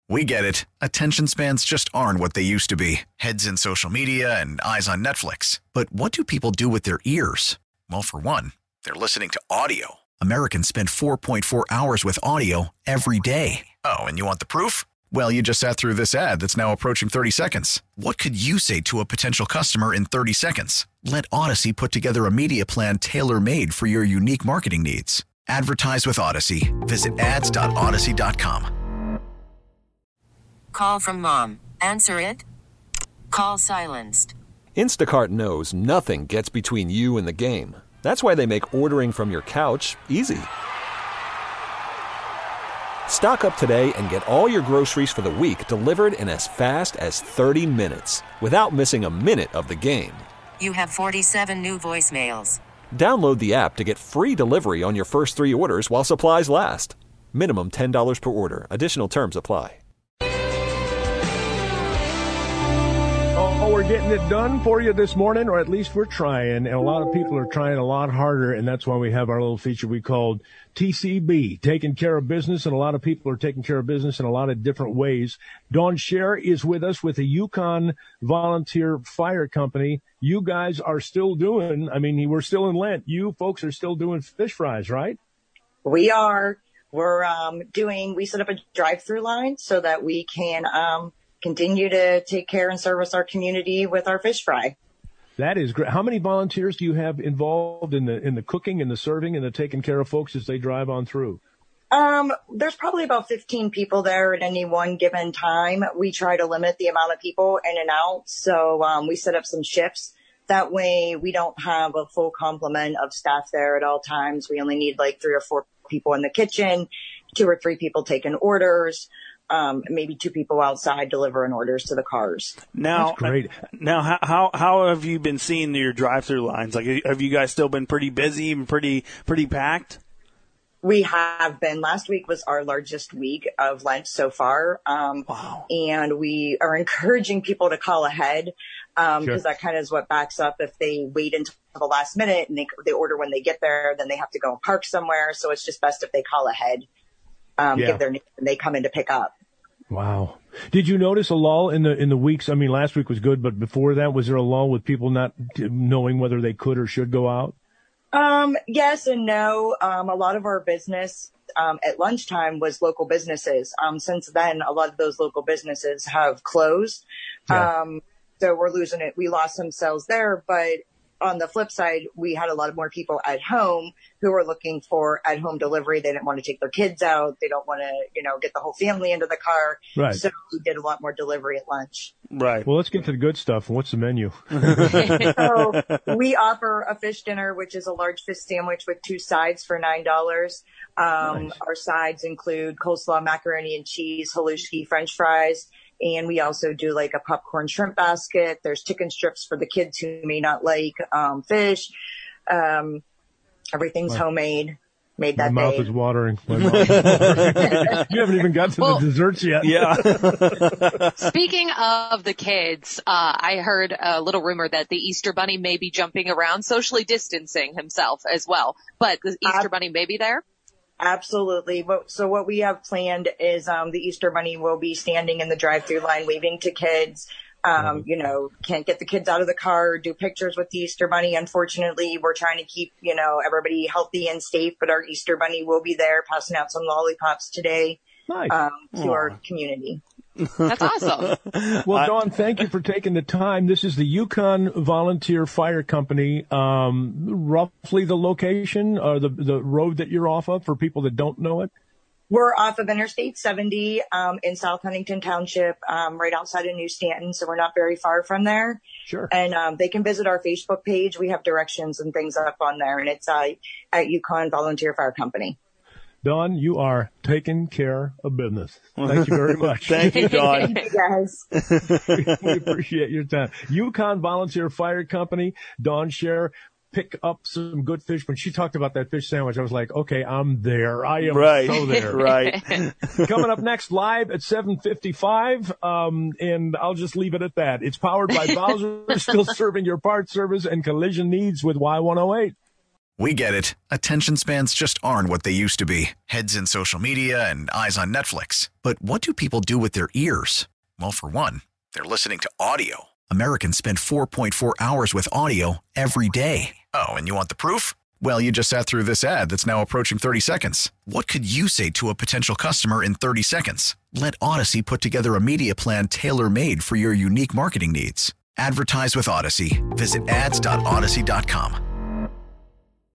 We get it. Attention spans just aren't what they used to be. Heads in social media and eyes on Netflix. But what do people do with their ears? Well, for one, they're listening to audio. Americans spend 4.4 hours with audio every day. Oh, and you want the proof? Well, you just sat through this ad that's now approaching 30 seconds. What could you say to a potential customer in 30 seconds? Let Odyssey put together a media plan tailor-made for your unique marketing needs. Advertise with Odyssey. Visit ads.odyssey.com. Call from mom. Answer it. Call silenced. Instacart knows nothing gets between you and the game. That's why they make ordering from your couch easy. Stock up today and get all your groceries for the week delivered in as fast as 30 minutes without missing a minute of the game. You have 47 new voicemails. Download the app to get free delivery on your first 3 orders while supplies last. Minimum $10 per order. Additional terms apply. Oh, we're getting it done for you this morning, or at least we're trying, and a lot of people are trying a lot harder, and that's why we have our little feature we called TCB, taking care of business, and a lot of people are taking care of business in a lot of different ways. Dawn Scher is with us with the Yukon Volunteer Fire Company. You guys are still doing, we're still in Lent. You folks are still doing fish fries, right? We are. We set up a drive-through line so that we can continue to take care and service our community with our fish fry. That is great. How many volunteers do you have involved in the cooking and the serving and the taking care of folks as they drive on through? There's probably about 15 people there at any one given time. We try to limit the amount of people in and out. So we set up some shifts. That way we don't have a full complement of staff there at all times. We only need like 3 or 4 people in the kitchen, 2 or 3 people taking orders. Maybe 2 people outside delivering orders to the cars. Now, that's great. Now, how have you been seeing your drive-through lines? Like, have you guys still been pretty busy and pretty packed? We have been. Last week was our largest week of Lent so far. Wow. And we are encouraging people to call ahead, because that kind of is what backs up if they wait until the last minute and they order when they get there, then they have to go and park somewhere. So it's just best if they call ahead. Give their name and they come in to pick up. Wow. Did you notice a lull in the weeks? Last week was good, but before that, was there a lull with people not knowing whether they could or should go out? Yes and no. A lot of our business, at lunchtime was local businesses. Since then, a lot of those local businesses have closed. Yeah. So we're losing it. We lost some sales there, but on the flip side, we had a lot more people at home who were looking for at-home delivery. They didn't want to take their kids out. They don't want to, get the whole family into the car. Right. So we did a lot more delivery at lunch. Right. Well, let's get to the good stuff. What's the menu? So we offer a fish dinner, which is a large fish sandwich with 2 sides for $9. Nice. Our sides include coleslaw, macaroni and cheese, halushki, French fries. And we also do like a popcorn shrimp basket. There's chicken strips for the kids who may not like fish. Everything's homemade. Made that My mouth day. is watering. My mouth is watering. You haven't even got to the desserts yet. Yeah. Speaking of the kids, I heard a little rumor that the Easter Bunny may be jumping around, socially distancing himself as well. But the Easter Bunny may be there? Absolutely. So what we have planned is the Easter Bunny will be standing in the drive-through line waving to kids. Can't get the kids out of the car, do pictures with the Easter Bunny. Unfortunately, we're trying to keep, everybody healthy and safe, but our Easter Bunny will be there passing out some lollipops today to our community. That's awesome. Well, Dawn, thank you for taking the time. This is the Yukon Volunteer Fire Company. Roughly the location or the road that you're off of for people that don't know it? We're off of Interstate 70 in South Huntington Township, right outside of New Stanton, so we're not very far from there. Sure. And they can visit our Facebook page. We have directions and things up on there, and it's at Yukon Volunteer Fire Company. Dawn, you are taking care of business. Thank you very much. Thank you, Dawn. Thank you, guys. We appreciate your time. Yukon Volunteer Fire Company, Dawn Scher. Pick up some good fish. When she talked about that fish sandwich, I was like, okay, I'm there. I am so there. Right. Coming up next, live at 7:55, and I'll just leave it at that. It's powered by Bowser, still serving your parts, service, and collision needs with Y108. We get it. Attention spans just aren't what they used to be. Heads in social media and eyes on Netflix. But what do people do with their ears? Well, for one, they're listening to audio. Americans spend 4.4 hours with audio every day. Oh, and you want the proof? Well, you just sat through this ad that's now approaching 30 seconds. What could you say to a potential customer in 30 seconds? Let Odyssey put together a media plan tailor-made for your unique marketing needs. Advertise with Odyssey. Visit ads.odyssey.com.